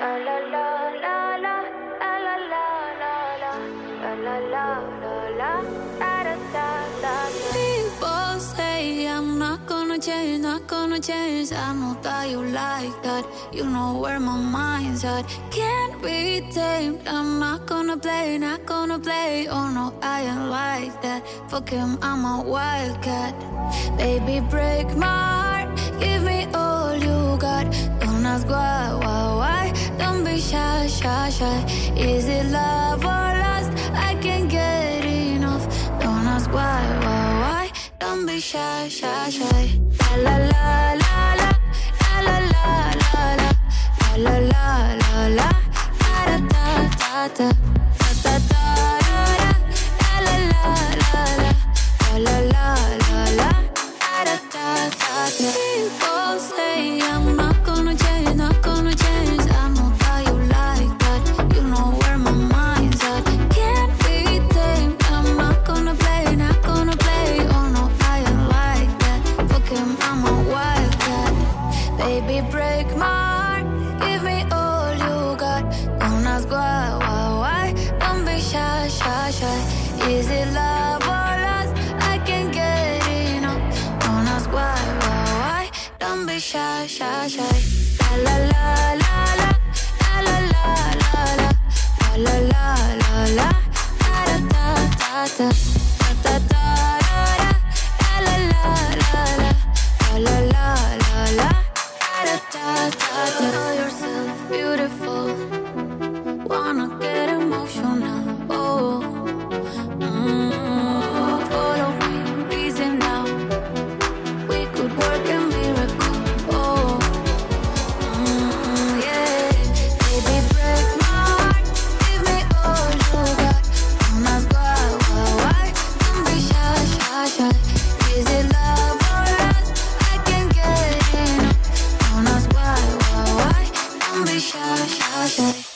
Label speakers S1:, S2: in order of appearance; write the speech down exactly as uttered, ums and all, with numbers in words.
S1: La la la la la, la la la la la, la la la la la, da da da da.
S2: People say I'm not gonna change, not gonna change. I know that you like that. You know where my mind's at. Can't be tamed. I'm not gonna play, not gonna play. Oh no, I ain't like that. Fuck him, I'm a wildcat. Baby, break my heart. Give me all you got. Don't ask why, why, why. Don't be shy, shy, shy. Is it love or lust? I can't get enough. Don't ask why, why, why. Don't be shy, shy, shy. La la la la la, la la la la la, la la la la, da da da da, da da da da, la la la la, la la la la, da da da da. People say I'm not gonna change, not gonna change. I know that you like that. You know where my mind's at. Can't be tamed. I'm not gonna play, not gonna play. Oh no, I ain't like that. Fuck him, I'm a wildcat. Baby, break my heart. Give me all you got. Don't ask why, why, why. Don't be shy, shy, shy. Is it love or lust? I can't get enough. Don't ask why, why, why. Don't be shy, shy, shy. La la la la la, la la la la la, la la la la, da da da da, da da da da, la la la la, la la la la, da da da da. Know yourself beautiful. Wanna get emotional. Oh, mm, follow me, reason now. We could work a miracle. Oh, mm, yeah. Baby, break my heart. Give me all you got. Don't ask why, why, why. Don't be shy, shy, shy. Is it love or lust? I can't get enough. Don't ask why, why, why. Don't be shy, shy, shy.